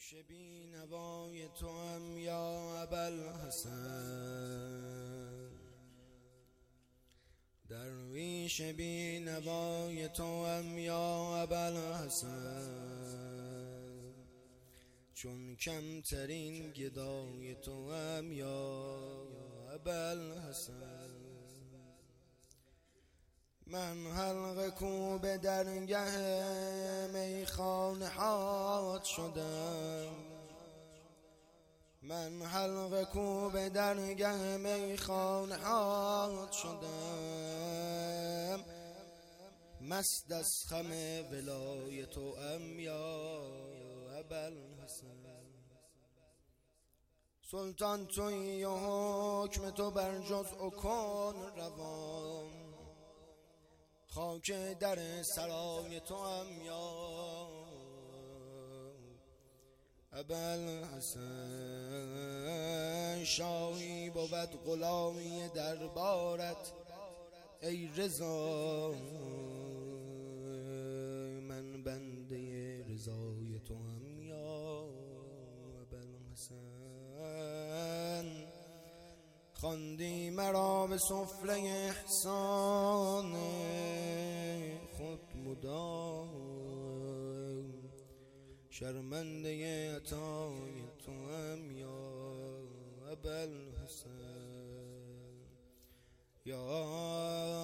درویش بی نوای تو هم یا ابوالحسن، درویش بی نوای تو هم یا ابوالحسن، چون کمترین گدای تو هم یا ابوالحسن. من حلقه کوب درگه میخانه هات شدم، من حلقه کوب درگه میخانه هات شدم، مست از خم ولای تو ام یا ابوالحسن. سلطان تویی و حکم تو بر جزء و کن روان، خاک در سرای تو هم یا ابوالحسن. شاهی بود غلامی دربارت ای رضا، من بنده رضای تو هم یا ابوالحسن. خواندی مرا به سفره احسان خود مدام، شرمنده عطای تو هم یا ابوالحسن، یا